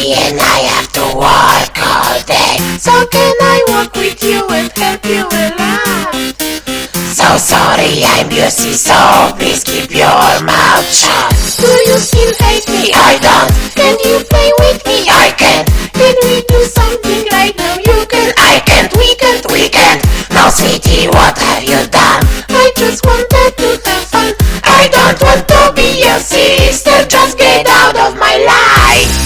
busy and I have to work all day. So can I walk with you and help you a lot? So sorry, I'm busy, so please keep your mouth shut. Do you still hate me? I don't. Can you play with me? I can't. Can we do something right now? You can. I can't. We can. We can't. No, sweetie, what have you done? I just wanted to have fun. I don't want to be your sister. Just get out of my life.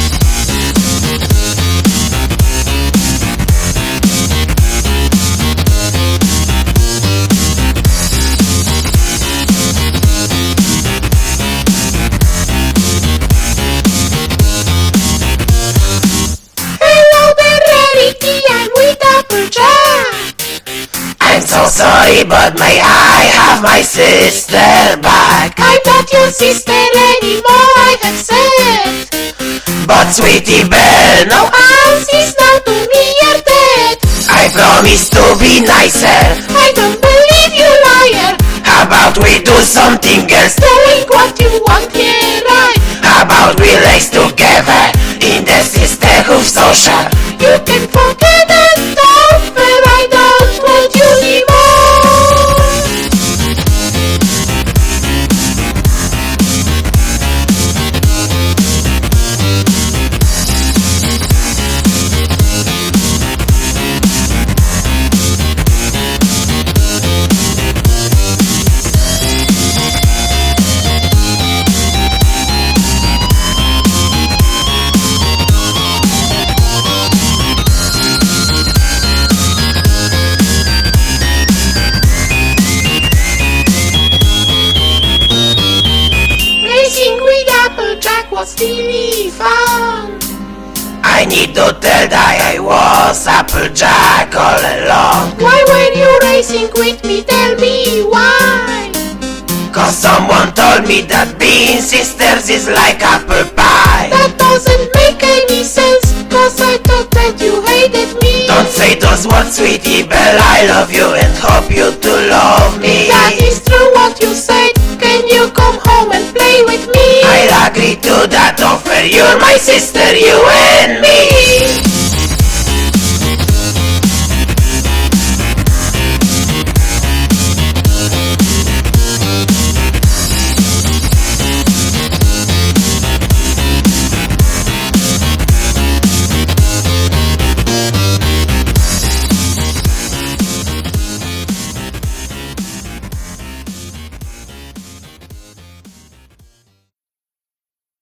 I'm so sorry, but may I have my sister back? I'm not your sister anymore, I have said. But sweetie Belle, no, Ours is now to me, you're dead. I promise to be nicer. I don't believe you, liar. How about we do something else? Doing what you want, yeah, right. How about we race together in the sisterhood social? You can forget and talk, but I don't want you anymore. Racing with Applejack was really fun. I need to tell that I was Applejack all along. Why were you racing with me? Tell me why. Cause someone told me that being sisters is like apple pie. That doesn't make any sense, cause I thought that you hated me. Don't say those words, sweetie Belle, I love you and hope you to love me. That is true what you said. Can you come home and play with me? I'll agree to that offer, you're my sister,